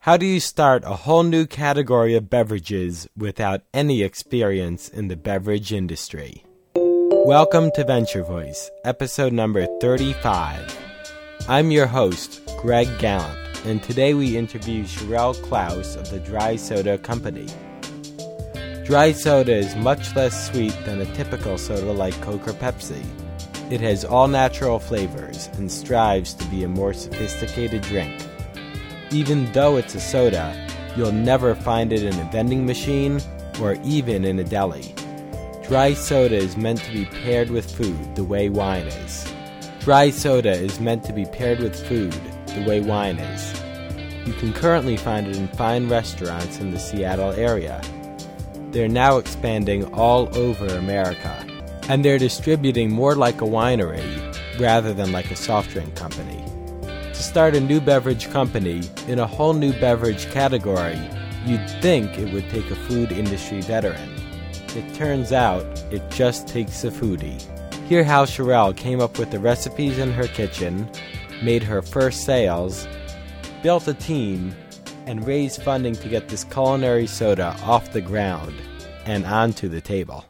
How do you start a whole new category of beverages without any experience in the beverage industry? Welcome to Venture Voice, episode number 35. I'm your host, Greg Gallant, and today we interview Sherelle Klaus of the Dry Soda Company. Dry soda is much less sweet than a typical soda like Coke or Pepsi. It has all-natural flavors and strives to be a more sophisticated drink. Even though it's a soda, you'll never find it in a vending machine or even in a deli. Dry soda is meant to be paired with food the way wine is. Dry soda is meant to be paired with food the way wine is. You can currently find it in fine restaurants in the Seattle area. They're now expanding all over America, and they're distributing more like a winery rather than like a soft drink company. To start a new beverage company in a whole new beverage category, you'd think it would take a food industry veteran. It turns out it just takes a foodie. Hear how Sherelle came up with the recipes in her kitchen, made her first sales, built a team, and raised funding to get this culinary soda off the ground and onto the table.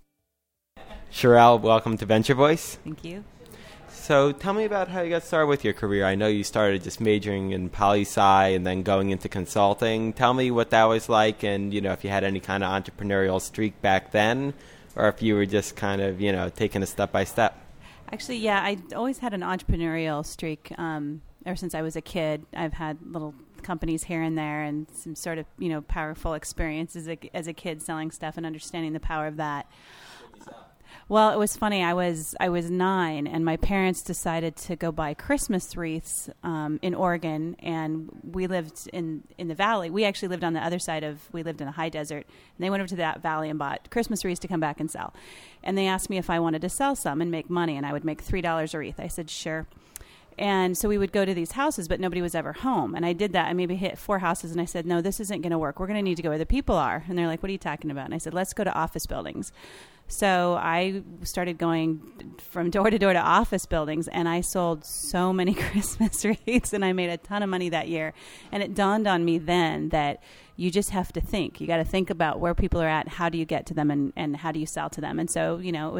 Sherelle, welcome to Venture Voice. Thank you. So tell me about how you got started with your career. I know you started just majoring in poli-sci and then going into consulting. Tell me what that was like and, if you had any kind of entrepreneurial streak back then or if you were just kind of, taking it step by step. Actually, yeah, I always had an entrepreneurial streak ever since I was a kid. I've had little companies here and there and some sort of, powerful experiences as a kid selling stuff and understanding the power of that. Well, it was funny. I was 9, and my parents decided to go buy Christmas wreaths in Oregon, and we lived in the valley. We actually lived on the other side we lived in a high desert, and they went over to that valley and bought Christmas wreaths to come back and sell. And they asked me if I wanted to sell some and make money, and I would make $3 a wreath. I said, sure. And so we would go to these houses, but nobody was ever home. And I did that. I maybe hit 4 houses, and I said, no, this isn't going to work. We're going to need to go where the people are. And they're like, what are you talking about? And I said, let's go to office buildings. So I started going from door to office buildings, and I sold so many Christmas wreaths, and I made a ton of money that year. And it dawned on me then that you just have to think. You got to think about where people are at, how do you get to them, and how do you sell to them. And so,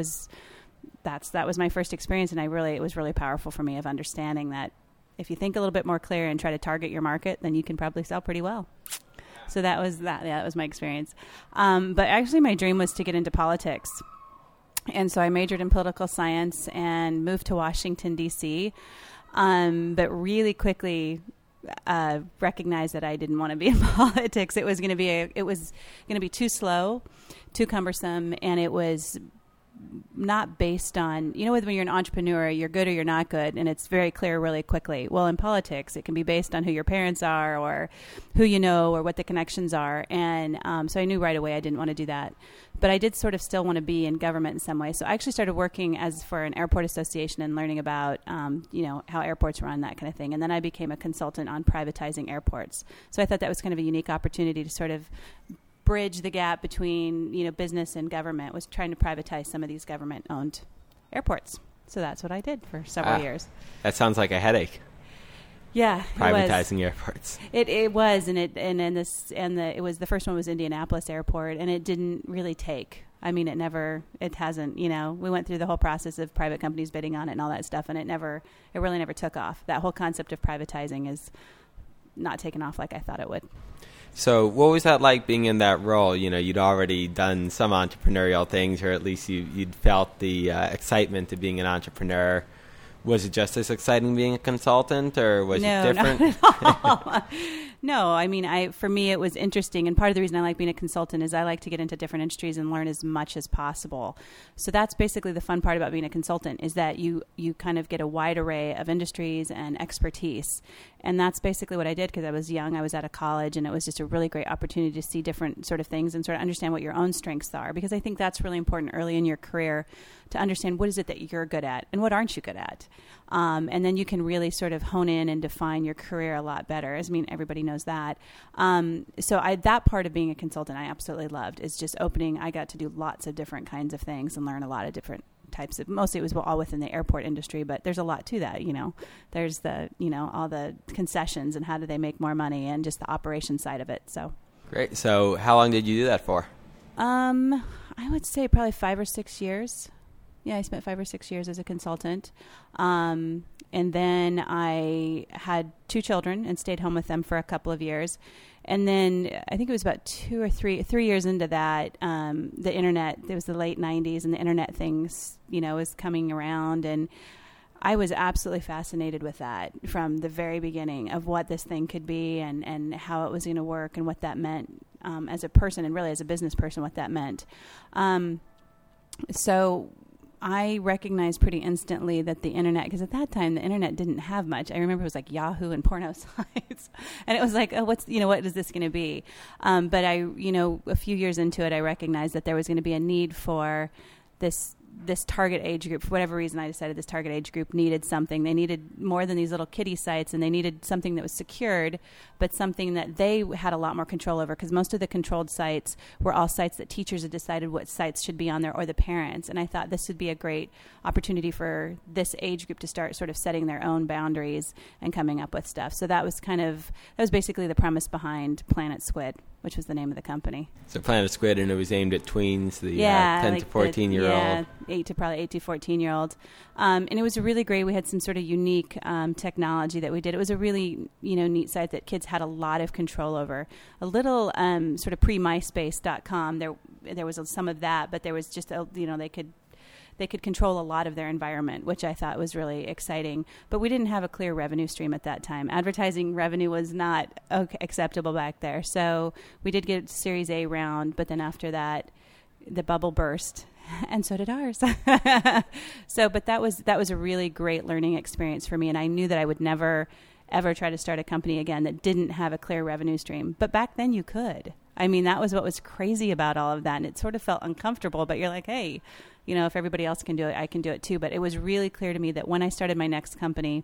that was my first experience, and it was really powerful for me of understanding that if you think a little bit more clear and try to target your market, then you can probably sell pretty well. So that was my experience. But actually my dream was to get into politics. And so I majored in political science and moved to Washington, D.C., but really quickly recognized that I didn't want to be in politics. It was going to be too slow, too cumbersome, and it was not based on, when you're an entrepreneur, you're good or you're not good, and it's very clear really quickly. Well, in politics, it can be based on who your parents are or who you know or what the connections are. And so I knew right away I didn't want to do that. But I did sort of still want to be in government in some way. So I actually started working for an airport association and learning about, how airports run, that kind of thing. And then I became a consultant on privatizing airports. So I thought that was kind of a unique opportunity to sort of bridge the gap between business and government, was trying to privatize some of these government-owned airports. So that's what I did for several years. That sounds like a headache. Yeah, privatizing airports. It was, it was the first one was Indianapolis Airport, and it didn't really take. I mean, it hasn't. We went through the whole process of private companies bidding on it and all that stuff, and it really never took off. That whole concept of privatizing is not taken off like I thought it would. So what was that like being in that role? You'd already done some entrepreneurial things, or at least you'd felt the excitement of being an entrepreneur. Was it just as exciting being a consultant, or was it different? Not at all. No, I mean, for me, it was interesting. And part of the reason I like being a consultant is I like to get into different industries and learn as much as possible. So that's basically the fun part about being a consultant, is that you kind of get a wide array of industries and expertise. And that's basically what I did because I was young. I was out of college, and it was just a really great opportunity to see different sort of things and sort of understand what your own strengths are. Because I think that's really important early in your career to understand what is it that you're good at and what aren't you good at. And then you can really sort of hone in and define your career a lot better. Everybody knows that. So that part of being a consultant I absolutely loved, is just opening. I got to do lots of different kinds of things and learn a lot of different types of, mostly it was all within the airport industry, but there's a lot to that, there's the, all the concessions and how do they make more money and just the operation side of it. So great. So how long did you do that for? I would say probably 5 or 6 years. Yeah, I spent 5 or 6 years as a consultant. And then I had 2 children and stayed home with them for a couple of years. And then I think it was about 2 or 3 years into that, the internet, it was the late 90s and the internet things, was coming around. And I was absolutely fascinated with that from the very beginning of what this thing could be and how it was going to work and what that meant as a person and really as a business person, what that meant. So I recognized pretty instantly that the internet, because at that time the internet didn't have much. I remember it was like Yahoo and porno sites, and it was like, oh, what is this going to be? But I, a few years into it, I recognized that there was going to be a need for this target age group. For whatever reason, I decided this target age group needed something. They needed more than these little kiddie sites, and they needed something that was secured, but something that they had a lot more control over, because most of the controlled sites were all sites that teachers had decided what sites should be on there, or the parents. And I thought this would be a great opportunity for this age group to start sort of setting their own boundaries and coming up with stuff. So that was basically the premise behind Planet Squid, which was the name of the company. So Planet Squid, and it was aimed at tweens, the 10 to 14-year-old. Yeah, 8 to 14-year-old. And it was really great. We had some sort of unique technology that we did. It was a really, neat site that kids had a lot of control over. A little sort of pre-MySpace.com. There was some of that, but there was just, they could control a lot of their environment, which I thought was really exciting. But we didn't have a clear revenue stream at that time. Advertising revenue was not acceptable back there. So we did get a Series A round, but then after that, the bubble burst, and so did ours. But that was a really great learning experience for me, and I knew that I would never, ever try to start a company again that didn't have a clear revenue stream. But back then you could. I mean, that was what was crazy about all of that, and it sort of felt uncomfortable, but you're like, hey, if everybody else can do it, I can do it too. But it was really clear to me that when I started my next company,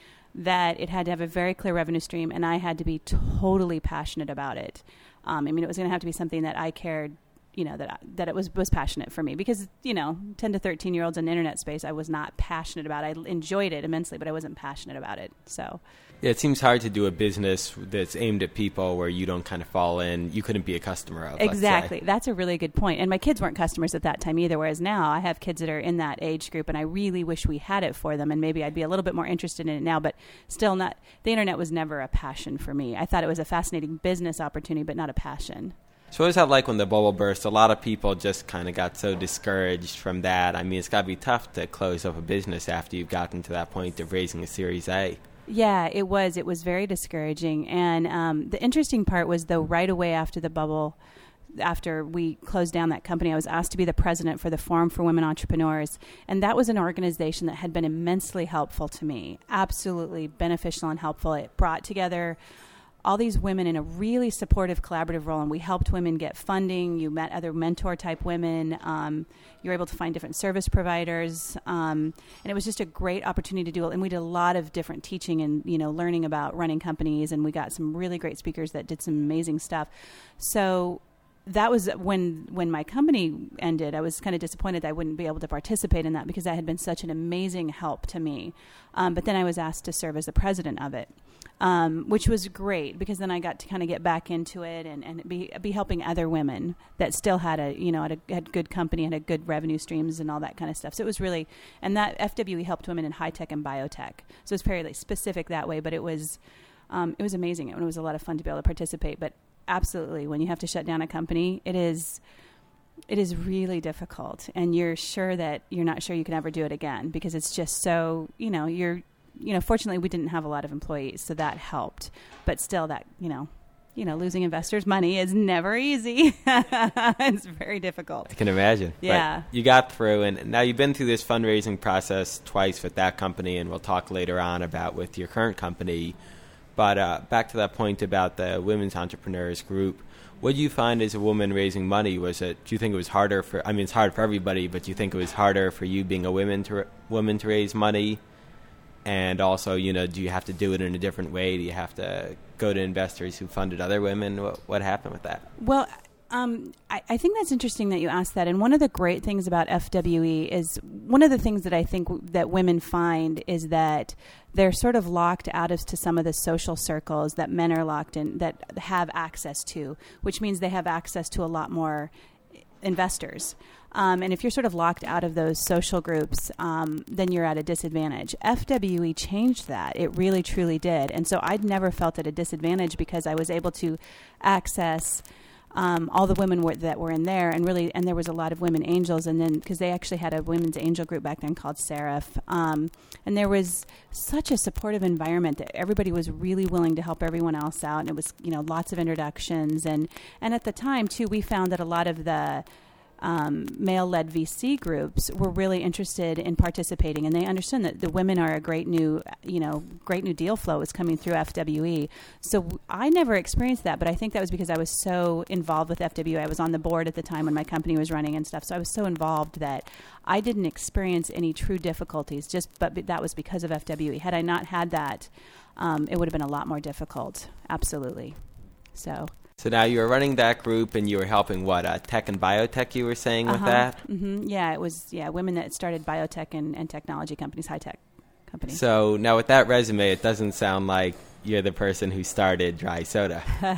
that it had to have a very clear revenue stream, and I had to be totally passionate about it. It was going to have to be something that I cared, that it was passionate for me, because, 10 to 13-year-olds in the internet space, I was not passionate about. I enjoyed it immensely, but I wasn't passionate about it. So yeah, it seems hard to do a business that's aimed at people where you don't kind of fall in. You couldn't be a customer of. Exactly. That's a really good point. And my kids weren't customers at that time either, whereas now I have kids that are in that age group, and I really wish we had it for them, and maybe I'd be a little bit more interested in it now, but still not. The internet was never a passion for me. I thought it was a fascinating business opportunity, but not a passion. So what was that like when the bubble burst? A lot of people just kind of got so discouraged from that. I mean, it's got to be tough to close up a business after you've gotten to that point of raising a Series A. Yeah, it was. It was very discouraging. And the interesting part was, though, right away after the bubble, after we closed down that company, I was asked to be the president for the Forum for Women Entrepreneurs. And that was an organization that had been immensely helpful to me, absolutely beneficial and helpful. It brought together all these women in a really supportive, collaborative role, and we helped women get funding. You met other mentor-type women. You were able to find different service providers, and it was just a great opportunity to do it. And we did a lot of different teaching and learning about running companies, and we got some really great speakers that did some amazing stuff. So that was when my company ended. I was kind of disappointed that I wouldn't be able to participate in that, because that had been such an amazing help to me. But then I was asked to serve as the president of it. Which was great, because then I got to kind of get back into it and be helping other women that still had had good company and had good revenue streams and all that kind of stuff. So it was really, and that FWE helped women in high tech and biotech. So it's fairly specific that way, but it was amazing. It was a lot of fun to be able to participate. But absolutely, when you have to shut down a company, it is really difficult, and you're not sure you can ever do it again, because it's just so, fortunately we didn't have a lot of employees, so that helped. But still, that, losing investors' money is never easy. It's very difficult. I can imagine. Yeah. But you got through, and now you've been through this fundraising process twice with that company, and we'll talk later on about with your current company. But back to that point about the Women's Entrepreneurs Group, what do you find as a woman raising money? Do you think it was harder it's hard for everybody, but do you think it was harder for you being a woman to raise money? And also, do you have to do it in a different way? Do you have to go to investors who funded other women? What happened with that? Well, I think that's interesting that you asked that. And one of the great things about FWE is one of the things that I think that women find is that they're sort of locked out of to some of the social circles that men are locked in, that have access to, which means they have access to a lot more investors. And if you're sort of locked out of those social groups, then you're at a disadvantage. FWE changed that. It really, truly did. And so I'd never felt at a disadvantage because I was able to access all the women that were in there, and there was a lot of women angels, and then because they actually had a women's angel group back then called Seraph, and there was such a supportive environment that everybody was really willing to help everyone else out, and it was lots of introductions, and at the time too, we found that a lot of the male-led VC groups were really interested in participating, and they understood that the women are a great new deal flow is coming through FWE. So I never experienced that, but I think that was because I was so involved with FWE. I was on the board at the time when my company was running and stuff, so I was so involved that I didn't experience any true difficulties. But that was because of FWE. Had I not had that, it would have been a lot more difficult. Absolutely. So now you were running that group, and you were helping tech and biotech, you were saying, with that? Mm-hmm. Yeah, it was women that started biotech and technology companies, high-tech companies. So now with that resume, it doesn't sound like you're the person who started dry soda.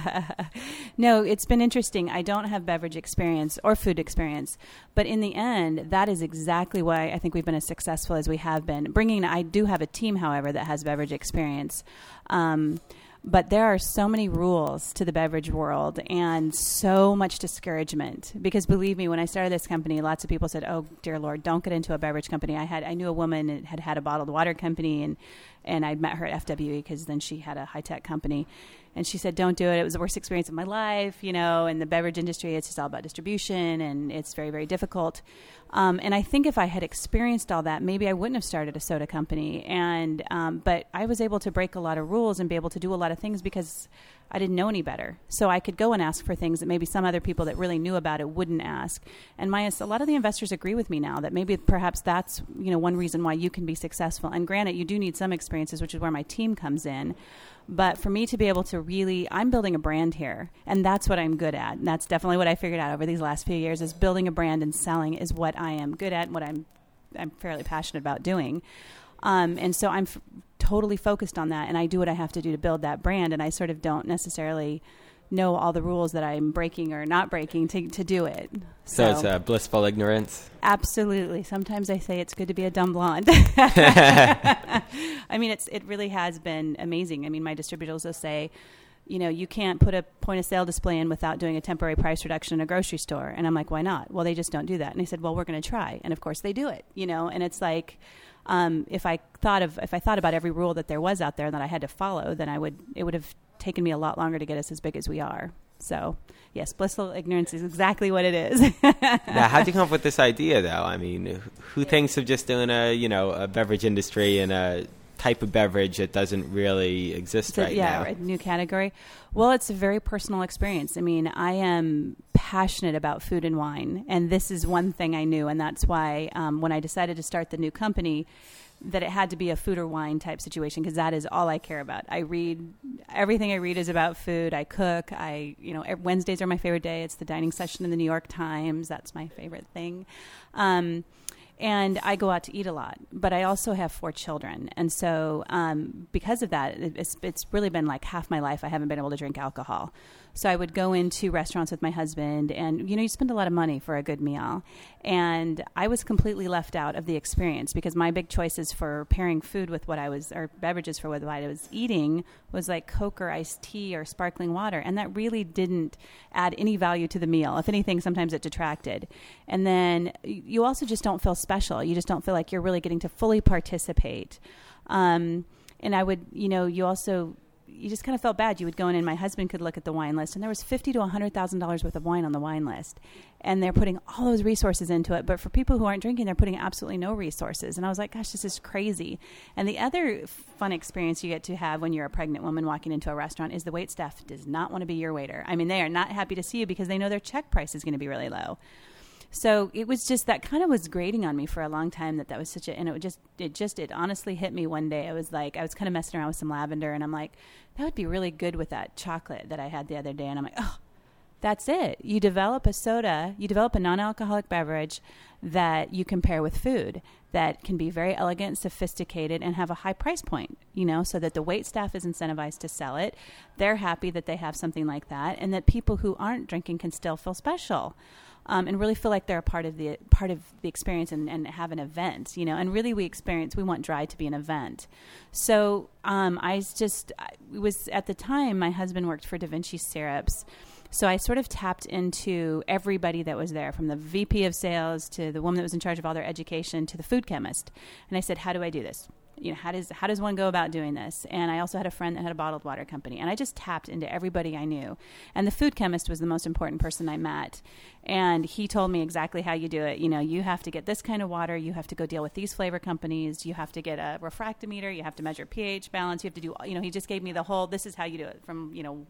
No, it's been interesting. I don't have beverage experience or food experience, but in the end, that is exactly why I think we've been as successful as we have been. I do have a team, however, that has beverage experience. But there are so many rules to the beverage world and so much discouragement. Because believe me, when I started this company, lots of people said, "Oh, dear Lord, don't get into a beverage company." I knew a woman that had a bottled water company, and I'd met her at FWE because then she had a high-tech company. And she said, "Don't do it. It was the worst experience of my life, in the beverage industry. It's just all about distribution, and it's very, very difficult." And I think if I had experienced all that, maybe I wouldn't have started a soda company. But I was able to break a lot of rules and be able to do a lot of things because I didn't know any better. So I could go and ask for things that maybe some other people that really knew about it wouldn't ask. And a lot of the investors agree with me now that maybe perhaps that's one reason why you can be successful. And granted, you do need some experiences, which is where my team comes in. But for me to be able to I'm building a brand here, and that's what I'm good at. And that's definitely what I figured out over these last few years is building a brand and selling is what I am good at and what I'm fairly passionate about doing. And so I'm totally focused on that, and I do what I have to do to build that brand, and I sort of don't necessarily know all the rules that I'm breaking or not breaking to do it. So it's a blissful ignorance? Absolutely. Sometimes I say it's good to be a dumb blonde. I mean, it really has been amazing. I mean, my distributors will say, you can't put a point of sale display in without doing a temporary price reduction in a grocery store. And I'm like, why not? Well, they just don't do that. And they said, well, we're going to try. And of course they do it, and it's like, if I thought about every rule that there was out there that I had to follow, then it would have taken me a lot longer to get us as big as we are. So, yes, blissful ignorance is exactly what it is. Now, how'd you come up with this idea, though? I mean, who thinks of just doing a beverage industry and a type of beverage that doesn't really exist now? Yeah, a new category. Well, it's a very personal experience. I mean, I am passionate about food and wine, and this is one thing I knew, and that's why when I decided to start the new company, that it had to be a food or wine type situation because that is all I care about. Everything I read is about food. I cook. Wednesdays are my favorite day. It's the dining session in the New York Times. That's my favorite thing. And I go out to eat a lot, but I also have 4 children. And so because of that, it's really been like half my life I haven't been able to drink alcohol. So I would go into restaurants with my husband and, you spend a lot of money for a good meal. And I was completely left out of the experience because my big choices for pairing food with or beverages for what I was eating was like Coke or iced tea or sparkling water. And that really didn't add any value to the meal. If anything, sometimes it detracted. And then you also just don't feel special. You just don't feel like you're really getting to fully participate. And I would, you just kind of felt bad. You would go in and my husband could look at the wine list and there was $50,000 to $100,000 worth of wine on the wine list. And they're putting all those resources into it. But for people who aren't drinking, they're putting absolutely no resources. And I was like, gosh, this is crazy. And the other fun experience you get to have when you're a pregnant woman walking into a restaurant is the wait staff does not want to be your waiter. I mean, they are not happy to see you because they know their check price is going to be really low. So it was just that kind of was grating on me for a long time that was such a, and it honestly hit me one day. I was kind of messing around with some lavender and I'm like, that would be really good with that chocolate that I had the other day. And I'm like, oh, That's it. You develop a soda, you develop a non-alcoholic beverage that you can pair with food that can be very elegant, sophisticated, and have a high price point, so that the wait staff is incentivized to sell it. They're happy that they have something like that, and that people who aren't drinking can still feel special. And really feel like they're a part of the experience and have an event, and really we want Dry to be an event. So it was at the time my husband worked for Da Vinci Syrups. So I sort of tapped into everybody that was there, from the VP of sales to the woman that was in charge of all their education to the food chemist. And I said, how do I do this? How does one go about doing this? And I also had a friend that had a bottled water company. And I just tapped into everybody I knew. And the food chemist was the most important person I met. And he told me exactly how you do it. You have to get this kind of water. You have to go deal with these flavor companies. You have to get a refractometer. You have to measure pH balance. You have to do, he just gave me the whole, this is how you do it from,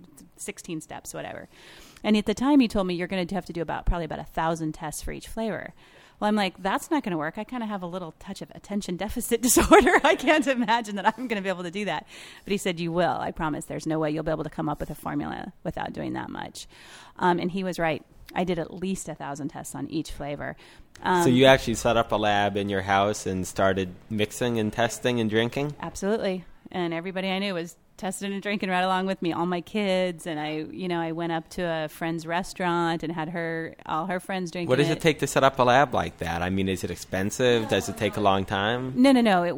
16 steps, whatever. And at the time he told me you're going to have to do probably about 1,000 tests for each flavor. Well, I'm like, that's not going to work. I kind of have a little touch of attention deficit disorder. I can't imagine that I'm going to be able to do that. But he said, you will. I promise. There's no way you'll be able to come up with a formula without doing that much. And he was right. I did at least 1,000 tests on each flavor. So you actually set up a lab in your house and started mixing and testing and drinking? Absolutely. And everybody I knew was testing and drinking right along with me, all my kids. And I went up to a friend's restaurant and had all her friends drinking. What does it take to set up a lab like that? I mean, is it expensive? Does it take a long time? No.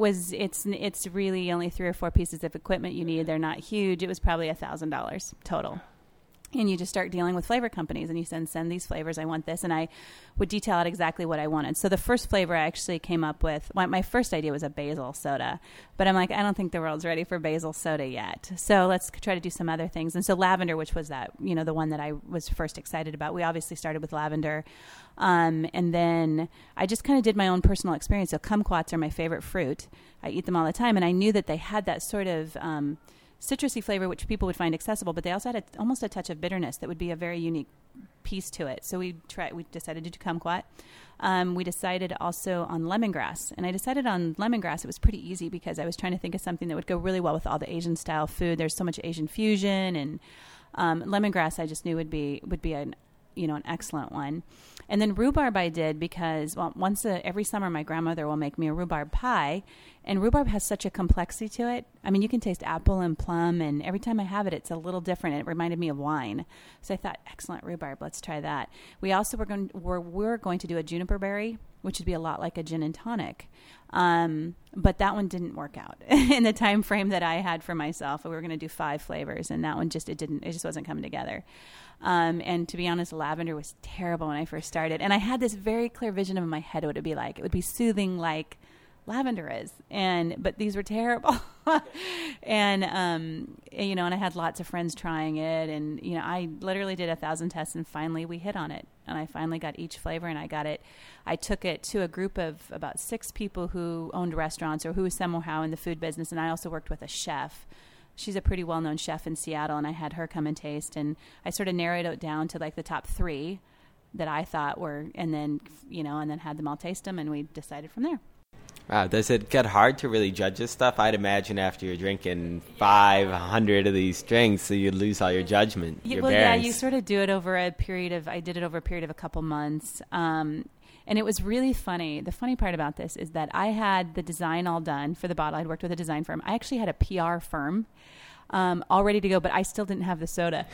It's really only 3 or 4 pieces of equipment you need. They're not huge. It was probably $1,000 total. And you just start dealing with flavor companies, and you send these flavors. I want this, and I would detail out exactly what I wanted. So the first flavor I actually came up with, my first idea was a basil soda, but I'm like, I don't think the world's ready for basil soda yet. So let's try to do some other things. And so lavender, which was that, the one that I was first excited about, we obviously started with lavender. And then I just kind of did my own personal experience. So kumquats are my favorite fruit. I eat them all the time, and I knew that they had that sort of citrusy flavor, which people would find accessible, but they also had almost a touch of bitterness that would be a very unique piece to it. So we decided to do kumquat. We decided also on lemongrass, and I decided on lemongrass. It was pretty easy because I was trying to think of something that would go really well with all the Asian style food. There's so much Asian fusion, and lemongrass I just knew would be an excellent one. And then rhubarb I did because, every summer my grandmother will make me a rhubarb pie, and rhubarb has such a complexity to it. I mean, you can taste apple and plum, and every time I have it, it's a little different. It reminded me of wine. So I thought, excellent rhubarb, let's try that. We also were going to do a juniper berry, which would be a lot like a gin and tonic. But that one didn't work out in the time frame that I had for myself. We were going to do 5 flavors, and that one it just wasn't coming together. And to be honest, lavender was terrible when I first started. And I had this very clear vision in my head what it would be like. It would be soothing like lavender is. But these were terrible. And I had lots of friends trying it. And, I literally did 1,000 tests, and finally we hit on it. And I finally got each flavor, and I took it to a group of about 6 people who owned restaurants or who was somehow in the food business. And I also worked with a chef. She's a pretty well-known chef in Seattle, and I had her come and taste, and I sort of narrowed it down to like the top 3 that I thought were, and then had them all taste them, and we decided from there. Wow, does it get hard to really judge this stuff? I'd imagine after you're drinking 500 of these drinks, so you'd lose all your judgment. Yeah, you sort of do it over a period of a couple months. And it was really funny. The funny part about this is that I had the design all done for the bottle. I'd worked with a design firm. I actually had a PR firm all ready to go, but I still didn't have the soda.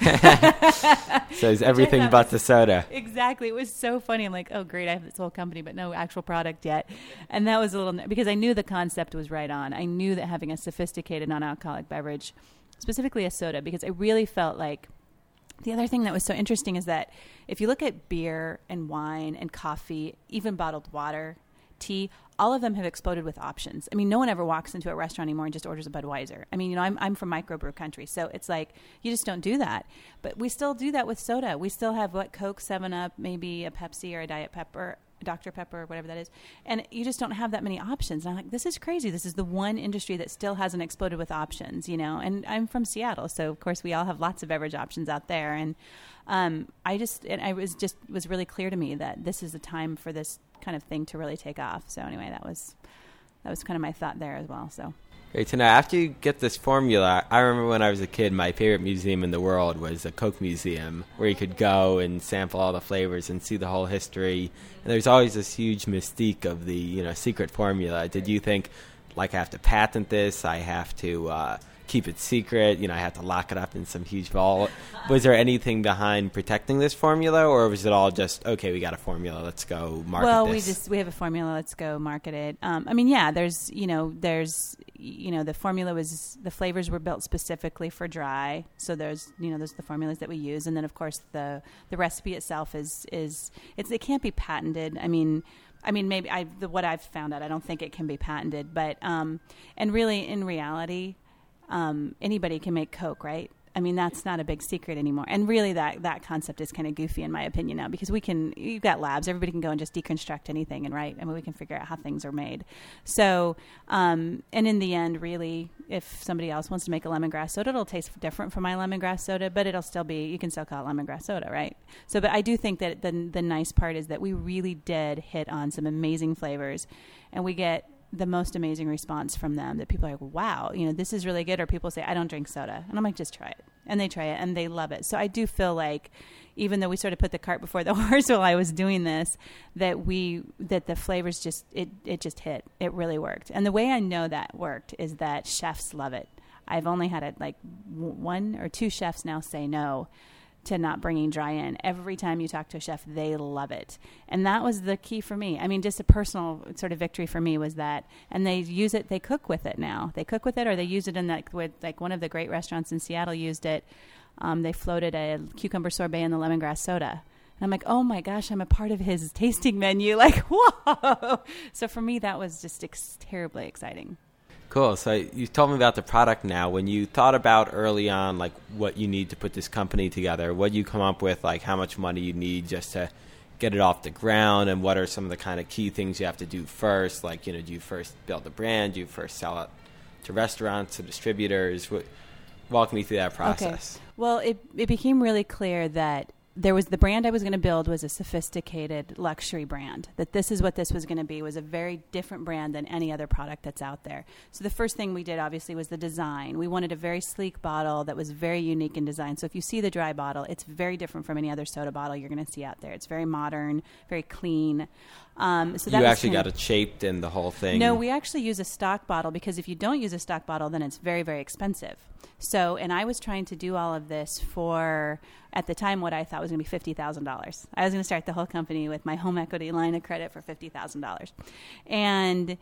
So it's everything but the soda. Exactly. It was so funny. I'm like, oh, great, I have this whole company, but no actual product yet. And that was a little, because I knew the concept was right on. I knew that having a sophisticated non-alcoholic beverage, specifically a soda, because I really felt like, the other thing that was so interesting is that if you look at beer and wine and coffee, even bottled water, tea, all of them have exploded with options. I mean, no one ever walks into a restaurant anymore and just orders a Budweiser. I mean, I'm from microbrew country, so it's like you just don't do that. But we still do that with soda. We still have Coke, 7-Up, maybe a Pepsi or a Diet Pepper, Dr. Pepper, whatever that is. And you just don't have that many options. And I'm like, this is crazy. This is the one industry that still hasn't exploded with options, And I'm from Seattle, so of course we all have lots of beverage options out there. And it was really clear to me that this is the time for this kind of thing to really take off. So anyway, that was kind of my thought there as well. So. Great to know. After you get this formula, I remember when I was a kid, my favorite museum in the world was the Coke Museum, where you could go and sample all the flavors and see the whole history. And there's always this huge mystique of the secret formula. Did you think, like, I have to patent this, I have to keep it secret, I have to lock it up in some huge vault? Was there anything behind protecting this formula, or was it all just, okay, we got a formula, let's go market this? We have a formula, let's go market it. The formula the flavors were built specifically for dry, so those the formulas that we use, and then of course the recipe itself it can't be patented. Maybe what I've found out, I don't think it can be patented, but and really in reality, anybody can make Coke, right? That's not a big secret anymore. And really that concept is kind of goofy in my opinion now, because you've got labs, everybody can go and just deconstruct anything and write. We can figure out how things are made. So, and in the end, really, if somebody else wants to make a lemongrass soda, it'll taste different from my lemongrass soda, but it'll still be, you can still call it lemongrass soda, right? So, but I do think that the nice part is that we really did hit on some amazing flavors, and we get the most amazing response from them, that people are like, wow, this is really good. Or people say, I don't drink soda. And I'm like, just try it. And they try it and they love it. So I do feel like, even though we sort of put the cart before the horse while I was doing this, that the flavors just hit. It really worked. And the way I know that worked is that chefs love it. I've only had one or two chefs now say no to not bringing dry in. Every time you talk to a chef, they love it. And that was the key for me. Just a personal sort of victory for me was that, and they use it, they cook with it now. They cook with it, or they use it in one of the great restaurants in Seattle used it. They floated a cucumber sorbet in the lemongrass soda. And I'm like, oh my gosh, I'm a part of his tasting menu. Like, whoa. So for me, that was just terribly exciting. Cool. So you told me about the product now. When you thought about early on, like, what you need to put this company together, what did you come up with, like how much money you need just to get it off the ground, and what are some of the kind of key things you have to do first? Like, do you first build the brand? Do you first sell it to restaurants, to distributors? Walk me through that process. Okay. Well, it became really clear that the brand I was going to build was a sophisticated luxury brand, that this is what this was going to be, was a very different brand than any other product that's out there. So the first thing we did, obviously, was the design. We wanted a very sleek bottle that was very unique in design. So if you see the dry bottle, it's very different from any other soda bottle you're going to see out there. It's very modern, very clean. So that you actually got it shaped in the whole thing? No, we actually use a stock bottle, because if you don't use a stock bottle, then it's very, very expensive. So, and I was trying to do all of this for, at the time, what I thought was going to be $50,000. I was going to start the whole company with my home equity line of credit for $50,000. And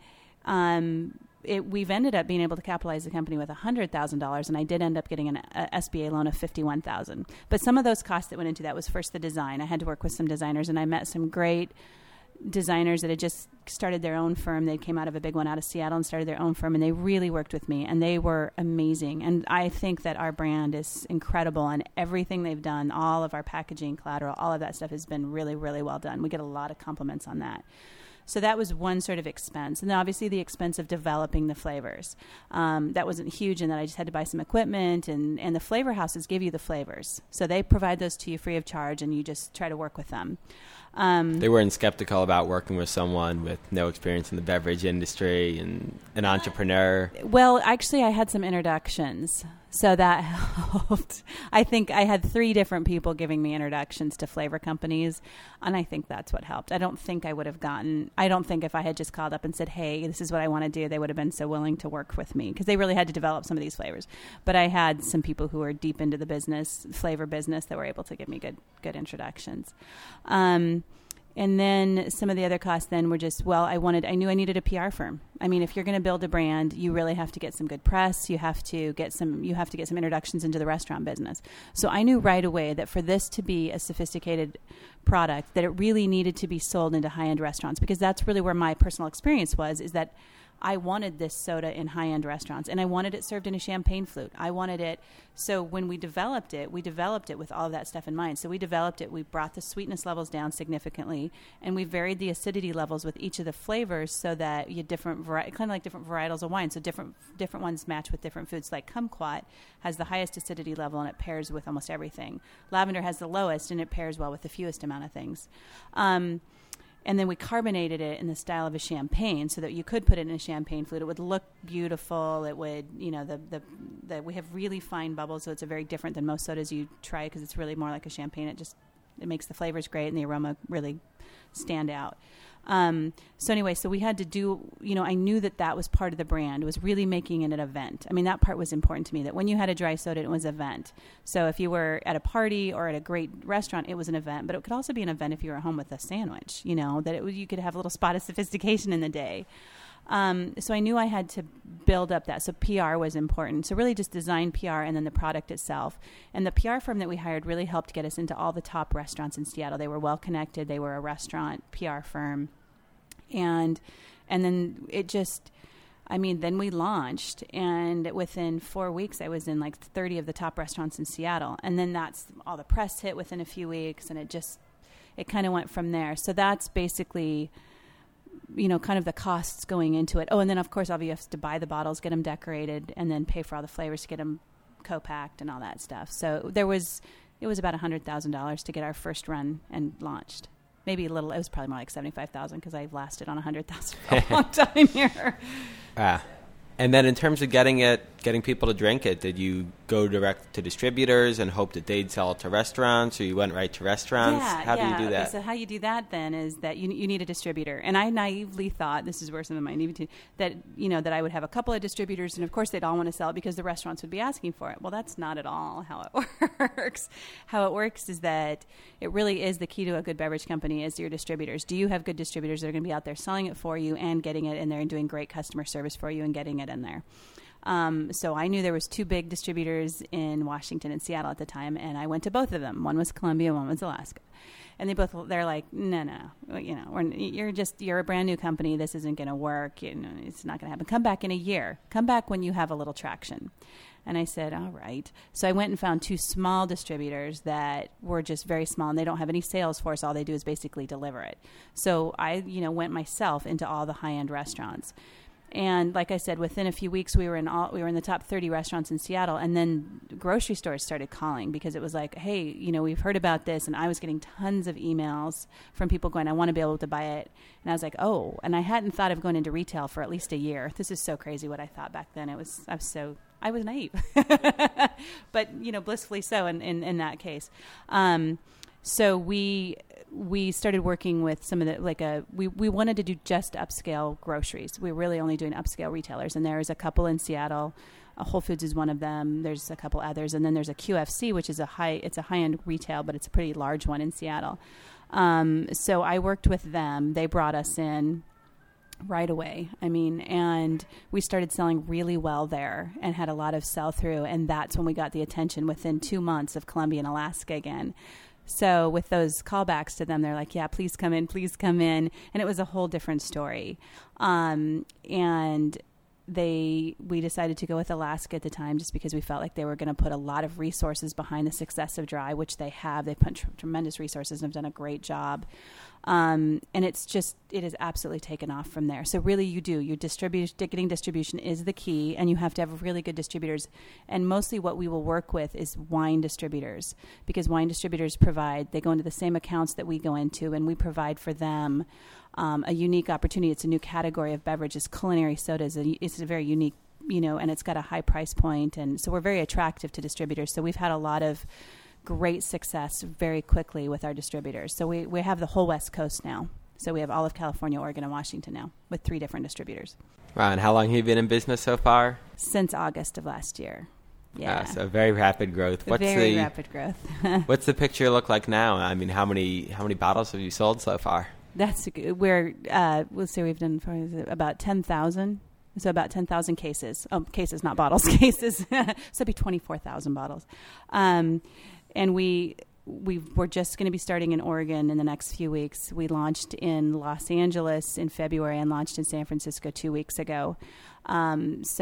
we've ended up being able to capitalize the company with $100,000, and I did end up getting an SBA loan of $51,000. But some of those costs that went into that was first the design. I had to work with some designers, and I met some great designers that had just started their own firm. They came out of a big one out of Seattle and started their own firm, and they really worked with me, and they were amazing. And I think that our brand is incredible, and everything they've done, all of our packaging, collateral, all of that stuff has been really, really well done. We get a lot of compliments on that. So that was one sort of expense. And then obviously the expense of developing the flavors. That wasn't huge in that I just had to buy some equipment, and the flavor houses give you the flavors. So they provide those to you free of charge, and you just try to work with them. They weren't skeptical about working with someone with no experience in the beverage industry and an entrepreneur? Well, actually, I had some introductions, so that helped. I think I had 3 different people giving me introductions to flavor companies, and I think that's what helped. I don't think if I had just called up and said, hey, this is what I want to do, they would have been so willing to work with me, because they really had to develop some of these flavors. But I had some people who were deep into the flavor business, that were able to give me good introductions. And then some of the other costs then were just, I knew I needed a PR firm. If you're going to build a brand, you really have to get some good press. You have to get some introductions into the restaurant business. So I knew right away that for this to be a sophisticated product, that it really needed to be sold into high-end restaurants, because that's really where my personal experience was, is that I wanted this soda in high-end restaurants, and I wanted it served in a champagne flute. I wanted it. So when we developed it with all of that stuff in mind. So we brought the sweetness levels down significantly, and we varied the acidity levels with each of the flavors, so that you had different varietals of wine. So different ones match with different foods. Like kumquat has the highest acidity level, and it pairs with almost everything. Lavender has the lowest, and it pairs well with the fewest amount of things. And then we carbonated it in the style of a champagne so that you could put it in a champagne flute. It would look beautiful. It would, we have really fine bubbles, so it's a very different than most sodas you try because it's really more like a champagne. It makes the flavors great and the aroma really stand out. So we had to do, I knew that was part of the brand. It was really making it an event. I mean, that part was important to me, that when you had a dry soda, it was an event. So if you were at a party or at a great restaurant, it was an event, but it could also be an event if you were home with a sandwich, you could have a little spot of sophistication in the day. So I knew I had to build up that. So PR was important. So really just design PR and then the product itself. And the PR firm that we hired really helped get us into all the top restaurants in Seattle. They were well connected. They were a restaurant PR firm. And then then we launched, and within 4 weeks I was in like 30 of the top restaurants in Seattle. And then that's all the press hit within a few weeks, and it kind of went from there. So that's basically kind of the costs going into it. Oh, and then of course, you have to buy the bottles, get them decorated, and then pay for all the flavors to get them co-packed and all that stuff. So it was about $100,000 to get our first run and launched. Maybe a little. It was probably more like $75,000 because I lasted on $100,000 for a long time here. And then in terms of getting people to drink it, did you go direct to distributors and hope that they'd sell it to restaurants, or you went right to restaurants? How do you do that? Okay, so how you do that then is that you need a distributor. And I naively thought, this is where some of my naivety, that I would have a couple of distributors, and of course they'd all want to sell it because the restaurants would be asking for it. Well, that's not at all how it works. How it works is that it really is the key to a good beverage company is your distributors. Do you have good distributors that are going to be out there selling it for you and getting it in there and doing great customer service for you and getting it in there? So I knew there was 2 big distributors in Washington and Seattle at the time, and I went to both of them. One was Columbia, one was Alaska. And they're like, no, you're a brand new company. This isn't going to work. It's not going to happen. Come back in a year. Come back when you have a little traction. And I said, all right. So I went and found 2 small distributors that were just very small, and they don't have any sales force. All they do is basically deliver it. So I, went myself into all the high-end restaurants. And like I said, within a few weeks, we were in the top 30 restaurants in Seattle. And then grocery stores started calling because it was like, hey, we've heard about this. And I was getting tons of emails from people going, I want to be able to buy it. And I was like, oh, and I hadn't thought of going into retail for at least a year. This is so crazy what I thought back then. I was naive, but blissfully so in that case. So we started working with some of the, we wanted to do just upscale groceries. We were really only doing upscale retailers. And there's a couple in Seattle. Whole Foods is one of them. There's a couple others. And then there's a QFC, which is a high-end retail, but it's a pretty large one in Seattle. So I worked with them. They brought us in right away. And we started selling really well there and had a lot of sell-through. And that's when we got the attention within 2 months of Columbia and Alaska again. So with those callbacks to them, they're like, yeah, please come in. And it was a whole different story. And we decided to go with Alaska at the time just because we felt like they were going to put a lot of resources behind the success of Dry, which they have. They put tremendous resources and have done a great job. And it has absolutely taken off from there. So really getting distribution is the key, and you have to have really good distributors. And mostly what we will work with is wine distributors, because wine distributors they go into the same accounts that we go into, and we provide for them a unique opportunity. It's a new category of beverages. Culinary sodas. It's a very unique, and it's got a high price point. And so we're very attractive to distributors. So we've had a lot of great success very quickly with our distributors. So we have the whole West Coast now. So we have all of California, Oregon, and Washington now with 3 different distributors. Wow, and how long have you been in business so far? Since August of last year. Yeah. So very rapid growth. Rapid growth. What's the picture look like now? How many bottles have you sold so far? We'll say we've done about 10,000. So about 10,000 cases. Oh, cases, not bottles. Cases. So it'd be 24,000 bottles. And we were just going to be starting in Oregon in the next few weeks. We launched in Los Angeles in February and launched in San Francisco 2 weeks ago. It's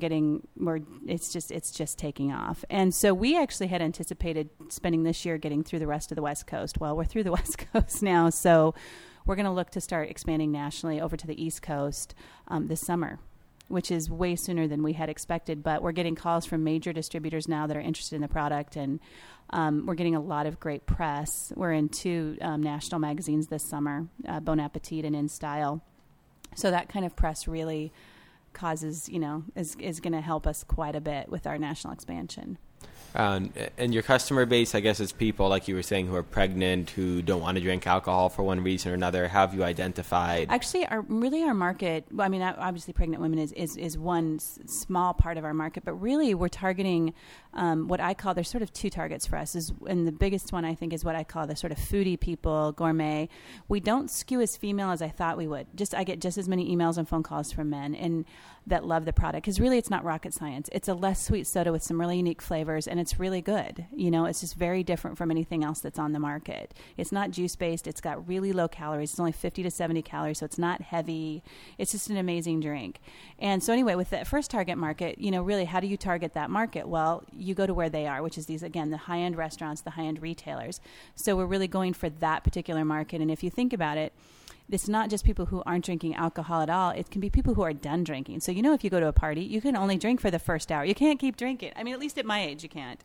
just taking off. And so we actually had anticipated spending this year getting through the rest of the West Coast. Well, we're through the West Coast now. So we're going to look to start expanding nationally over to the East Coast this summer. which is way sooner than we had expected. But we're getting calls from major distributors now that are interested in the product, and we're getting a lot of great press. We're in 2 national magazines this summer, Bon Appetit and In Style. So that kind of press really causes, is going to help us quite a bit with our national expansion. And your customer base, I guess, is people, like you were saying, who are pregnant, who don't want to drink alcohol for one reason or another. How have you identified? Actually, our market, well, I mean, obviously pregnant women is one small part of our market, but really we're targeting what I call, there's sort of 2 targets for us. And the biggest one, I think, is what I call the sort of foodie people, gourmet. We don't skew as female as I thought we would. I get just as many emails and phone calls from men and that love the product, because really it's not rocket science. It's a less sweet soda with some really unique flavors, and it's really good. It's just very different from anything else that's on the market. It's not juice-based. It's got really low calories. It's only 50 to 70 calories, so it's not heavy. It's just an amazing drink. And so anyway, with that first target market, really, how do you target that market? Well, you go to where they are, which is these, again, the high-end restaurants, the high-end retailers. So we're really going for that particular market. And if you think about it, it's not just people who aren't drinking alcohol at all. It can be people who are done drinking. So, if you go to a party, you can only drink for the first hour. You can't keep drinking. I mean, at least at my age, you can't.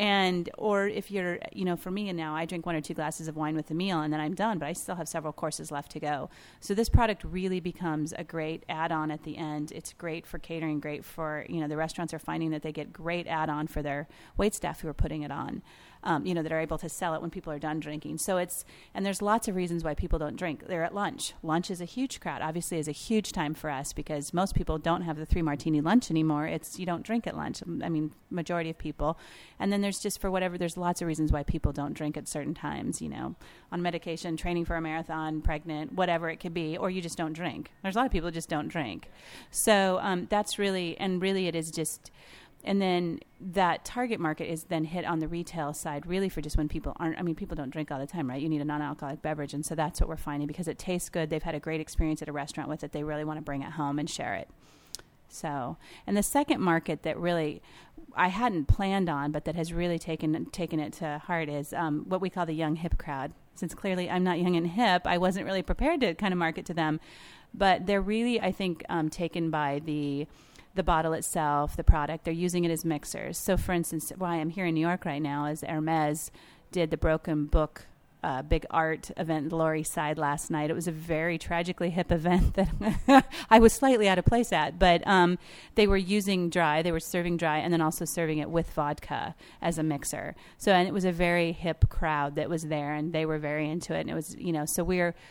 Or if you're, for me, and now I drink 1 or 2 glasses of wine with the meal and then I'm done, but I still have several courses left to go. So this product really becomes a great add-on at the end. It's great for catering, great for, the restaurants are finding that they get great add-on for their waitstaff who are putting it on. That are able to sell it when people are done drinking. So and there's lots of reasons why people don't drink. They're at lunch. Lunch is a huge crowd. Obviously, is a huge time for us because most people don't have the 3 martini lunch anymore. You don't drink at lunch. I mean, majority of people. And then there's just there's lots of reasons why people don't drink at certain times, on medication, training for a marathon, pregnant, whatever it could be, or you just don't drink. There's a lot of people who just don't drink. So that's really it is just. And then that target market is then hit on the retail side really for just when people people don't drink all the time, right? You need a non-alcoholic beverage. And so that's what we're finding because it tastes good. They've had a great experience at a restaurant with it. They really want to bring it home and share it. So, and the second market that really I hadn't planned on, but that has really taken it to heart is what we call the young hip crowd. Since clearly I'm not young and hip, I wasn't really prepared to kind of market to them. But they're really, I think, taken by the bottle itself, the product. They're using it as mixers. So, for instance, why I'm here in New York right now is Hermes did the Broken Book big art event in the Lower East Side last night. It was a very tragically hip event that I was slightly out of place at, but they were using dry. They were serving dry and then also serving it with vodka as a mixer. So, and it was a very hip crowd that was there, and they were very into it. And it was, so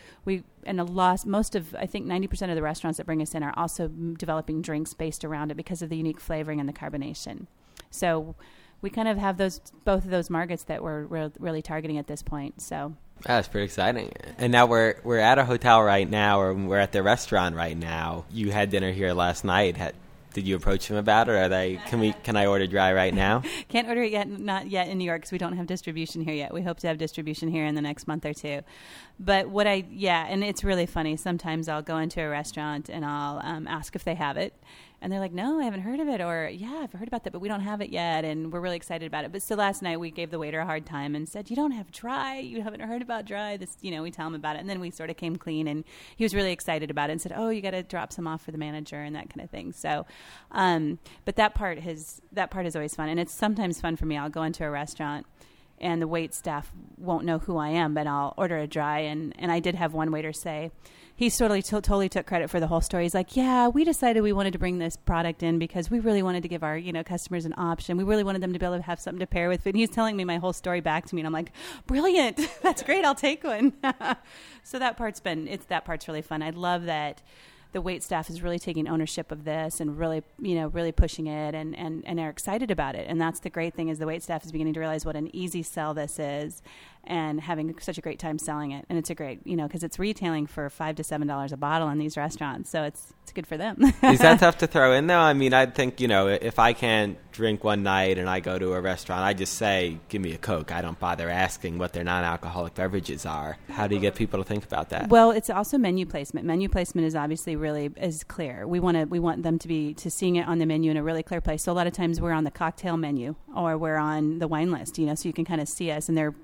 most of, I think 90% of the restaurants that bring us in are also developing drinks based around it because of the unique flavoring and the carbonation. So we kind of have both of those markets that we're really targeting at this point. So that's pretty exciting. And now we're at a hotel right now, or we're at the restaurant right now. You had dinner here last night. Did you approach them about it? Can I order dry right now? Can't order it yet, not yet in New York because we don't have distribution here yet. We hope to have distribution here in the next month or 2. But and it's really funny. Sometimes I'll go into a restaurant and I'll ask if they have it. And they're like, no, I haven't heard of it. Or, yeah, I've heard about that, but we don't have it yet. And we're really excited about it. But so last night we gave the waiter a hard time and said, you don't have dry. You haven't heard about dry. We tell him about it. And then we sort of came clean. And he was really excited about it and said, oh, you got to drop some off for the manager and that kind of thing. So, but that part is always fun. And it's sometimes fun for me. I'll go into a restaurant and the wait staff won't know who I am, but I'll order a dry. And I did have one waiter say, he totally took credit for the whole story. He's like, yeah, we decided we wanted to bring this product in because we really wanted to give our, customers an option. We really wanted them to be able to have something to pair with. And he's telling me my whole story back to me. And I'm like, brilliant. That's great. I'll take one. So that part's really fun. I love that the wait staff is really taking ownership of this and really, really pushing it and are excited about it. And that's the great thing is the wait staff is beginning to realize what an easy sell this is and having such a great time selling it. And it's a great, because it's retailing for $5 to $7 a bottle in these restaurants. So it's good for them. Is that tough to throw in though? I mean, I think, if I can't drink one night and I go to a restaurant, I just say, give me a Coke. I don't bother asking what their non-alcoholic beverages are. How do you get people to think about that? Well, it's also menu placement. Menu placement is obviously really is clear. We want them to seeing it on the menu in a really clear place. So a lot of times we're on the cocktail menu or we're on the wine list, so you can kind of see us, and they're featured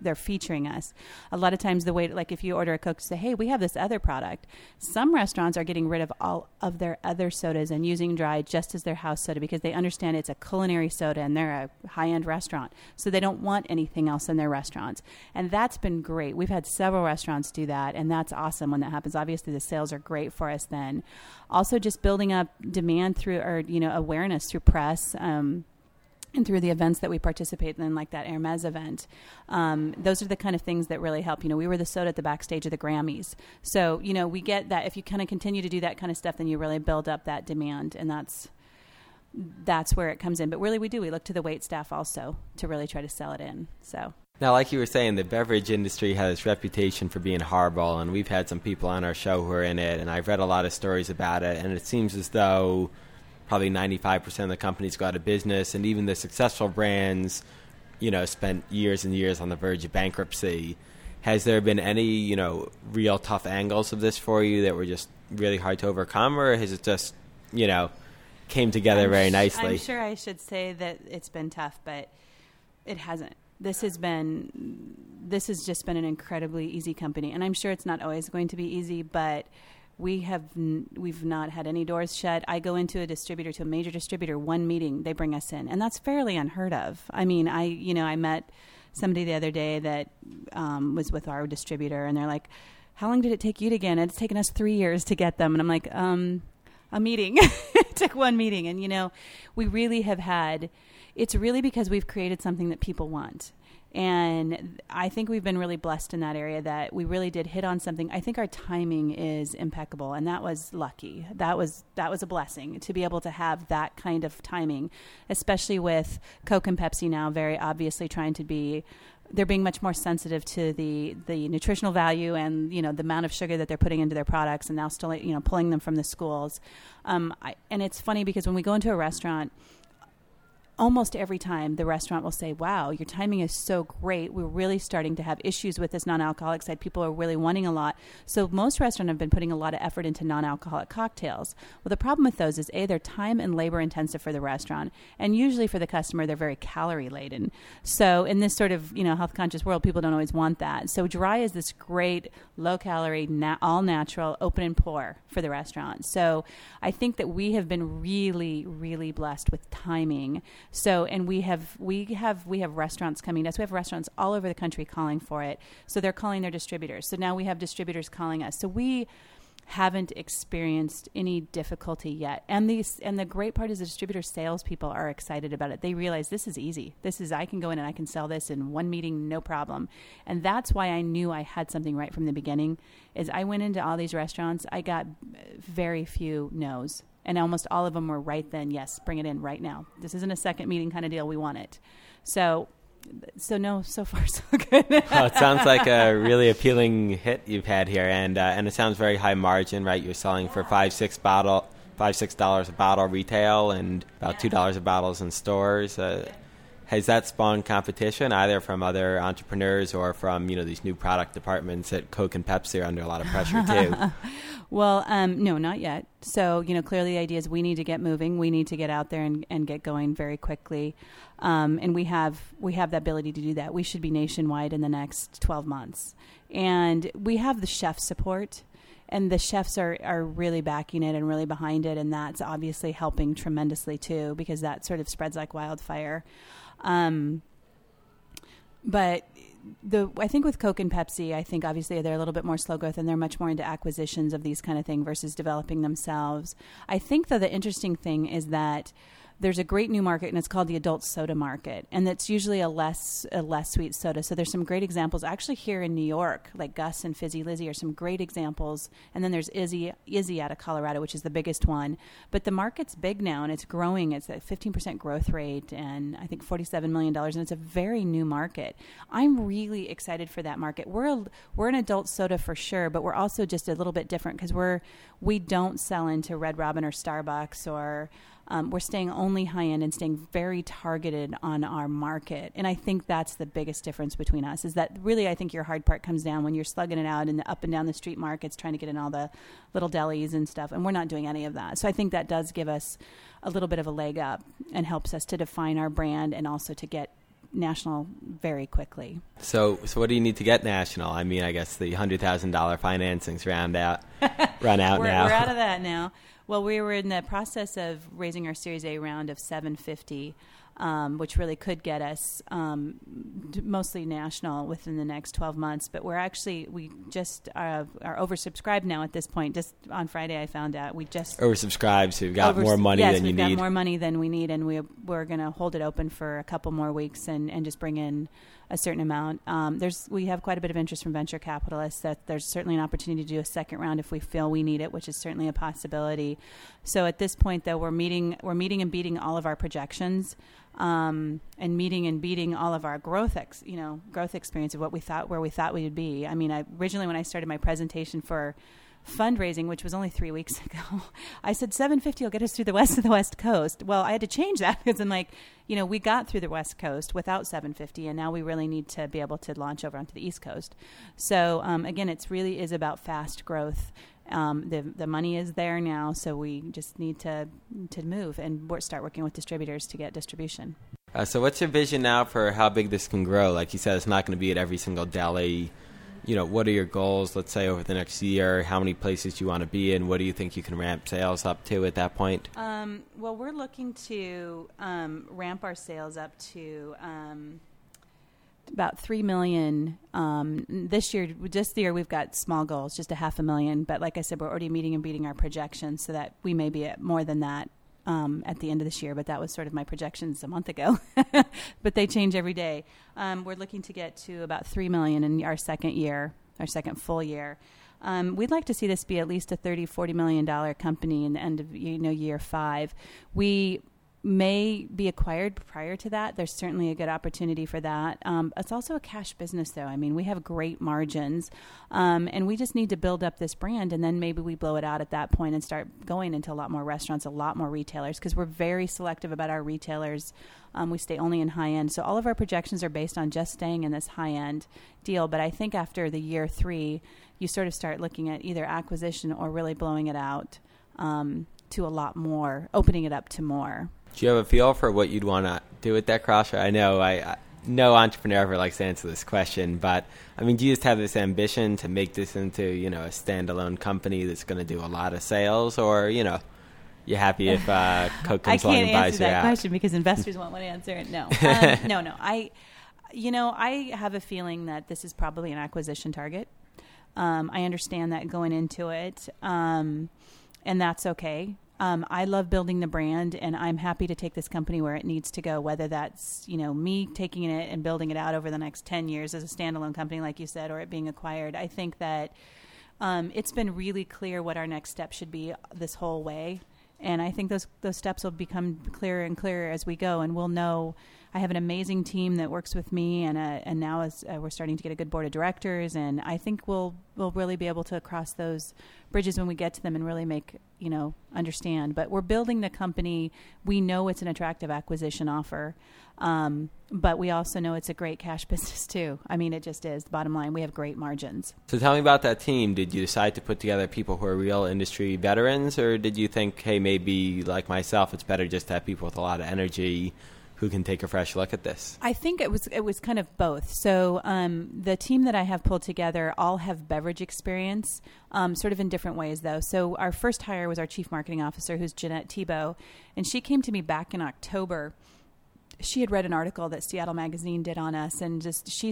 featuring us. A lot of times the way, like if you order a Coke, say, hey, we have this other product. Some restaurants are getting rid of all of their other sodas and using Dry just as their house soda because they understand it's a culinary soda and they're a high-end restaurant. So they don't want anything else in their restaurants. And that's been great. We've had several restaurants do that, and that's awesome when that happens. Obviously, the sales are great for us then. Also, just building up demand through, or, awareness through press, and through the events that we participate in, like that Hermes event. Those are the kind of things that really help. We were the soda at the backstage of the Grammys. So, we get that if you kind of continue to do that kind of stuff, then you really build up that demand, and that's where it comes in. But really, we look to the wait staff also to really try to sell it in. So. Now, like you were saying, the beverage industry has this reputation for being horrible, and we've had some people on our show who are in it, and I've read a lot of stories about it, and it seems as though probably 95% of the companies go out of business, and even the successful brands, spent years and years on the verge of bankruptcy. Has there been any, real tough angles of this for you that were just really hard to overcome, or has it just, came together very nicely? I'm sure I should say that it's been tough, but it hasn't. This has just been an incredibly easy company, and I'm sure it's not always going to be easy, but we've not had any doors shut. I go into a major distributor, one meeting, they bring us in, and that's fairly unheard of. I mean, I met somebody the other day that was with our distributor, and they're like, how long did it take you to get in? It's taken us 3 years to get them. And I'm like, a meeting. It took one meeting. And, we really have had, it's really because we've created something that people want. And I think we've been really blessed in that area that we really did hit on something. I think our timing is impeccable, and that was lucky. That was a blessing to be able to have that kind of timing, especially with Coke and Pepsi now very obviously trying to be, they're being much more sensitive to the nutritional value and, the amount of sugar that they're putting into their products, and now still, pulling them from the schools. And it's funny because when we go into a restaurant, almost every time the restaurant will say, wow, your timing is so great. We're really starting to have issues with this non-alcoholic side. People are really wanting a lot. So most restaurants have been putting a lot of effort into non-alcoholic cocktails. Well, the problem with those is, A, they're time and labor intensive for the restaurant. And usually for the customer, they're very calorie laden. So in this sort of, health conscious world, people don't always want that. So Dry is this great low calorie, all natural, open and pour for the restaurant. So I think that we have been really, really blessed with timing. So, and we have restaurants coming to us. We have restaurants all over the country calling for it. So they're calling their distributors. So now we have distributors calling us. So we haven't experienced any difficulty yet. And the great part is the distributor salespeople are excited about it. They realize this is easy. I can go in and I can sell this in one meeting, no problem. And that's why I knew I had something right from the beginning. Is I went into all these restaurants, I got very few no's. And almost all of them were right then, yes, bring it in right now. This isn't a second meeting kind of deal. We want it. So no, so far so good. Well, it sounds like a really appealing hit you've had here, and it sounds very high margin, right? You're selling for $5-6 a bottle retail, and about $2 a bottle in stores. Has that spawned competition either from other entrepreneurs or from these new product departments at Coke and Pepsi are under a lot of pressure too? Well, no, not yet. So, clearly the idea is we need to get moving. We need to get out there and get going very quickly. And we have the ability to do that. We should be nationwide in the next 12 months. And we have the chef support. And the chefs are really backing it and really behind it. And that's obviously helping tremendously too, because that sort of spreads like wildfire. But I think with Coke and Pepsi, I think obviously they're a little bit more slow growth and they're much more into acquisitions of these kind of things versus developing themselves. I think though the interesting thing is that there's a great new market, and it's called the adult soda market, and that's usually a less sweet soda. So there's some great examples actually here in New York, like Gus and Fizzy Lizzy are some great examples. And then there's Izzy out of Colorado, which is the biggest one. But the market's big now, and it's growing. It's at 15% growth rate, and I think $47 million, and it's a very new market. I'm really excited for that market. We're an adult soda for sure, but we're also just a little bit different because we don't sell into Red Robin or Starbucks or. We're staying only high-end and staying very targeted on our market. And I think that's the biggest difference between us is that really I think your hard part comes down when you're slugging it out in the up and down the street markets trying to get in all the little delis and stuff. And we're not doing any of that. So I think that does give us a little bit of a leg up and helps us to define our brand and also to get national very quickly. So what do you need to get national? I mean, I guess the $100,000 financing's run out now. We're out of that now. Well, we were in the process of raising our Series A round of $750, which really could get us mostly national within the next 12 months. But we just are oversubscribed now at this point. Just on Friday, I found out we just oversubscribed, so you've got more money than you need. Yes, we've got more money than we need, and we're going to hold it open for a couple more weeks and just bring in a certain amount. We have quite a bit of interest from venture capitalists that there's certainly an opportunity to do a second round if we feel we need it, which is certainly a possibility. So at this point, though, we're meeting and beating all of our projections, and meeting and beating all of our growth experience of where we thought we would be. I mean, originally when I started my presentation for fundraising, which was only 3 weeks ago, I said $750 will get us through the West Coast. Well, I had to change that because I'm like, we got through the West Coast without $750, and now we really need to be able to launch over onto the East Coast. So again, it's really is about fast growth. The money is there now, so we just need to move and start working with distributors to get distribution. So what's your vision now for how big this can grow? Like you said, it's not going to be at every single deli. What are your goals, let's say, over the next year? How many places do you want to be in? What do you think you can ramp sales up to at that point? Well, we're looking to ramp our sales up to about $3 million this year. Just the year, we've got small goals, just $500,000. But like I said, we're already meeting and beating our projections, so that we may be at more than that at the end of this year. But that was sort of my projections a month ago. But they change every day. We're looking to get to about $3 million in our second full year. We'd like to see this be at least a $30-40 million company in the end of year 5. We may be acquired prior to that. There's certainly a good opportunity for that. It's also a cash business, though. I mean, we have great margins, and we just need to build up this brand, and then maybe we blow it out at that point and start going into a lot more restaurants, a lot more retailers, because we're very selective about our retailers. We stay only in high-end. So all of our projections are based on just staying in this high-end deal. But I think after the year 3, you sort of start looking at either acquisition or really blowing it out to a lot more, opening it up to more. Do you have a feel for what you'd want to do with that crossroad? I know no entrepreneur ever likes to answer this question, but I mean, do you just have this ambition to make this into, a standalone company that's going to do a lot of sales, or, you're happy if Coke comes along and buys you out? I can't answer that question because investors won't want to answer it. No. No. I have a feeling that this is probably an acquisition target. I understand that going into it, and that's okay. I love building the brand, and I'm happy to take this company where it needs to go, whether that's, me taking it and building it out over the next 10 years as a standalone company, like you said, or it being acquired. I think that it's been really clear what our next step should be this whole way. And I think those steps will become clearer and clearer as we go, and we'll know. I have an amazing team that works with me, and now we're starting to get a good board of directors, and I think we'll really be able to cross those bridges when we get to them and really make understand. But we're building the company. We know it's an attractive acquisition offer, but we also know it's a great cash business too. I mean, it just is. The bottom line, we have great margins. So tell me about that team. Did you decide to put together people who are real industry veterans, or did you think, hey, maybe like myself, it's better just to have people with a lot of energy who can take a fresh look at this? I think it was kind of both. So the team that I have pulled together all have beverage experience, sort of in different ways, though. So our first hire was our chief marketing officer, who's Jeanette Thibault, and she came to me back in October. She had read an article that Seattle Magazine did on us, and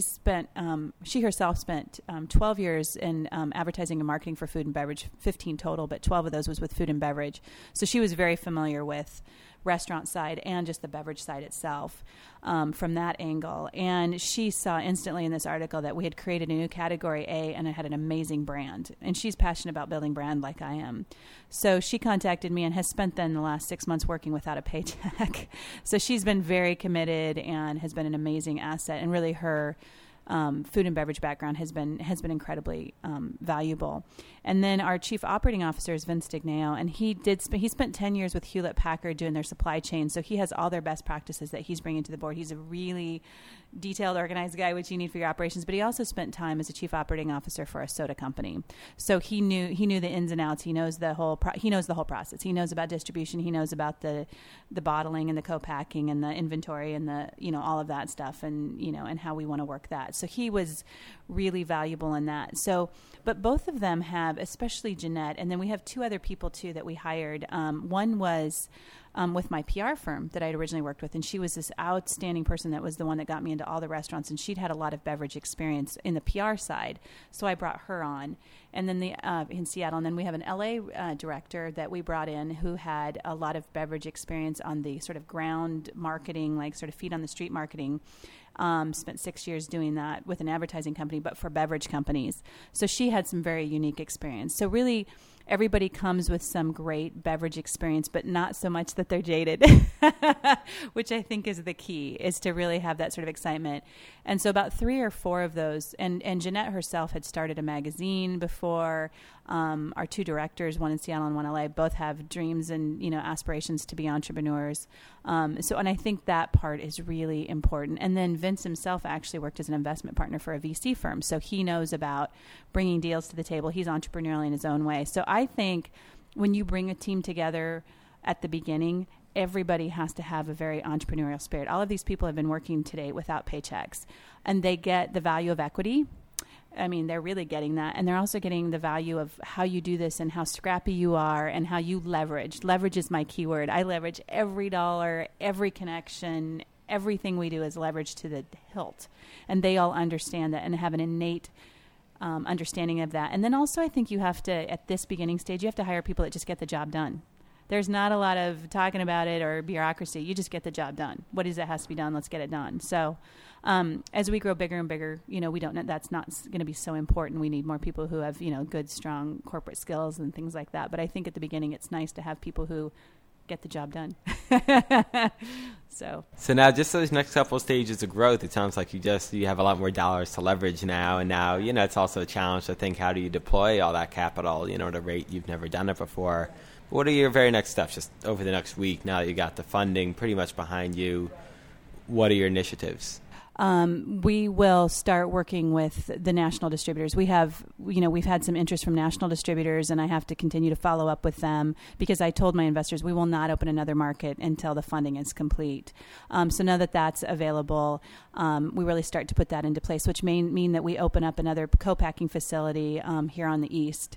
she herself spent 12 years in advertising and marketing for food and beverage, 15 total, but 12 of those was with food and beverage. So she was very familiar with restaurant side and just the beverage side itself from that angle. And she saw instantly in this article that we had created a new category A, and it had an amazing brand. And she's passionate about building brand like I am. So she contacted me and has spent then the last 6 months working without a paycheck. So she's been very committed and has been an amazing asset. And really her food and beverage background has been incredibly valuable. And then our chief operating officer is Vince Digneo, and he spent 10 years with Hewlett Packard doing their supply chain, so he has all their best practices that he's bringing to the board. He's a really detailed, organized guy, which you need for your operations, but he also spent time as a chief operating officer for a soda company. So he knew the ins and outs. He knows the whole process. He knows about distribution. He knows about the bottling and the co-packing and the inventory and the all of that stuff, and and how we want to work that. So he was really valuable in that. So, but both of them have, especially Jeanette, and then we have two other people too that we hired. One was with my PR firm that I'd originally worked with, and she was this outstanding person that was the one that got me into all the restaurants, and she'd had a lot of beverage experience in the PR side, so I brought her on. And then in Seattle, and then we have an LA director that we brought in who had a lot of beverage experience on the sort of ground marketing, like sort of feet on the street marketing. Spent 6 years doing that with an advertising company, but for beverage companies. So she had some very unique experience. So really, everybody comes with some great beverage experience, but not so much that they're jaded, which I think is the key, is to really have that sort of excitement. And so about 3 or 4 of those, and Jeanette herself had started a magazine before. Our two directors, one in Seattle and one in LA, both have dreams and aspirations to be entrepreneurs. And I think that part is really important. And then Vince himself actually worked as an investment partner for a VC firm, so he knows about bringing deals to the table. He's entrepreneurial in his own way. So I think when you bring a team together at the beginning, everybody has to have a very entrepreneurial spirit. All of these people have been working to date without paychecks, and they get the value of equity. I mean, they're really getting that. And they're also getting the value of how you do this and how scrappy you are and how you leverage. Leverage is my key word. I leverage every dollar, every connection, everything we do is leveraged to the hilt. And they all understand that and have an innate understanding of that. And then also I think you have to, at this beginning stage, you have to hire people that just get the job done. There's not a lot of talking about it or bureaucracy. You just get the job done. What is it has to be done? Let's get it done. So as we grow bigger and bigger, we don't know, that's not going to be so important. We need more people who have, good, strong corporate skills and things like that. But I think at the beginning, it's nice to have people who get the job done. So now just those next couple of stages of growth, it sounds like you have a lot more dollars to leverage now. And now, it's also a challenge to think, how do you deploy all that capital, at a rate you've never done it before? What are your very next steps just over the next week now that you got the funding pretty much behind you? What are your initiatives? We will start working with the national distributors. We have, we've had some interest from national distributors, and I have to continue to follow up with them because I told my investors we will not open another market until the funding is complete. So now that that's available, we really start to put that into place, which may mean that we open up another co-packing facility here in the east.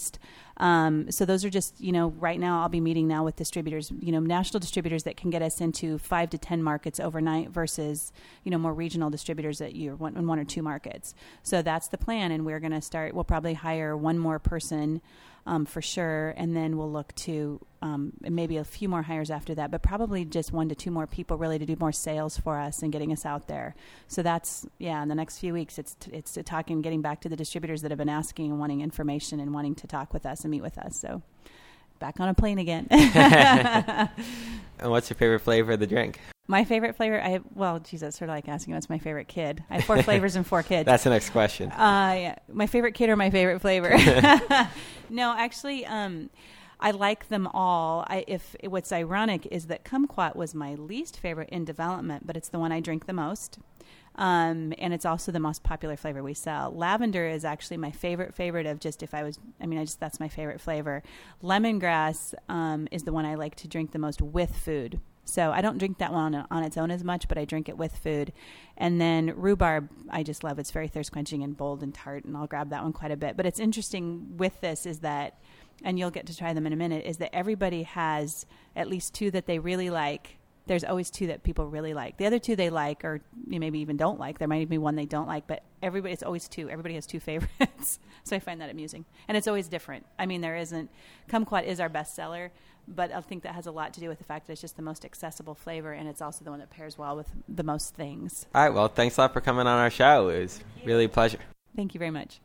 So those are just, right now I'll be meeting now with distributors, national distributors that can get us into 5 to 10 markets overnight versus, more regional distributors that you're in 1 or 2 markets. So that's the plan. And we're going to we'll probably hire 1 more person for sure. And then we'll look to maybe a few more hires after that, but probably just 1 to 2 more people really to do more sales for us and getting us out there. So that's, in the next few weeks, it's talking, getting back to the distributors that have been asking and wanting information and wanting to talk with us and meet with us. So back on a plane again. And what's your favorite flavor of the drink? My favorite flavor, that's sort of like asking what's my favorite kid. I have 4 flavors and 4 kids. That's the next question. My favorite kid or my favorite flavor? No, actually, I like them all. What's ironic is that kumquat was my least favorite in development, but it's the one I drink the most. And it's also the most popular flavor we sell. Lavender is actually my favorite of just that's my favorite flavor. Lemongrass is the one I like to drink the most with food. So I don't drink that one on its own as much, but I drink it with food. And then rhubarb, I just love. It's very thirst quenching and bold and tart, and I'll grab that one quite a bit. But it's interesting with this is that, and you'll get to try them in a minute, is that everybody has at least 2 that they really like. There's always 2 that people really like. The other 2 they like, or maybe even don't like. There might even be 1 they don't like, but it's always 2. Everybody has 2 favorites. So I find that amusing. And it's always different. Kumquat is our best seller, but I think that has a lot to do with the fact that it's just the most accessible flavor, and it's also the one that pairs well with the most things. All right. Well, thanks a lot for coming on our show. It was really a pleasure. Thank you very much.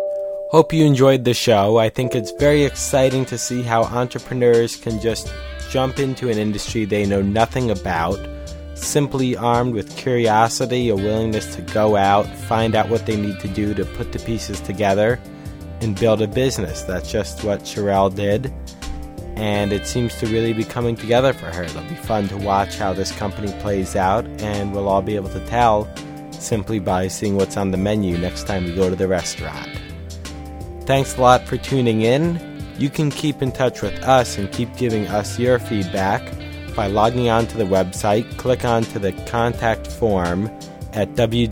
Hope you enjoyed the show. I think it's very exciting to see how entrepreneurs can just jump into an industry they know nothing about, simply armed with curiosity, a willingness to go out, find out what they need to do to put the pieces together, and build a business. That's just what Sherelle did, and it seems to really be coming together for her. It'll be fun to watch how this company plays out, and we'll all be able to tell simply by seeing what's on the menu next time we go to the restaurant. Thanks a lot for tuning in. You can keep in touch with us and keep giving us your feedback by logging on to the website. Click on to the contact form at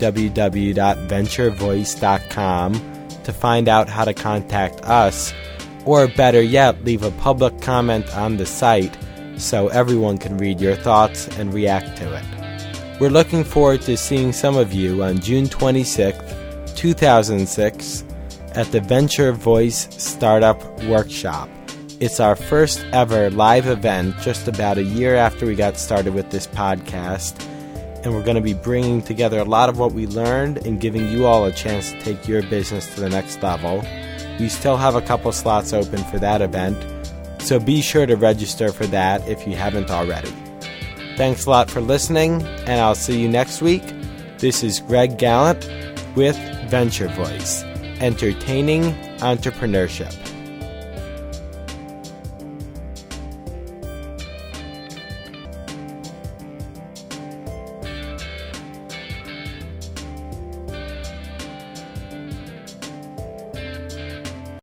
www.venturevoice.com to find out how to contact us, or better yet, leave a public comment on the site so everyone can read your thoughts and react to it. We're looking forward to seeing some of you on June 26th, 2006 at the Venture Voice Startup Workshop. It's our first ever live event just about a year after we got started with this podcast, and we're going to be bringing together a lot of what we learned and giving you all a chance to take your business to the next level. We still have a couple slots open for that event, so be sure to register for that if you haven't already. Thanks a lot for listening, and I'll see you next week. This is Greg Gallant with Venture Voice, entertaining entrepreneurship.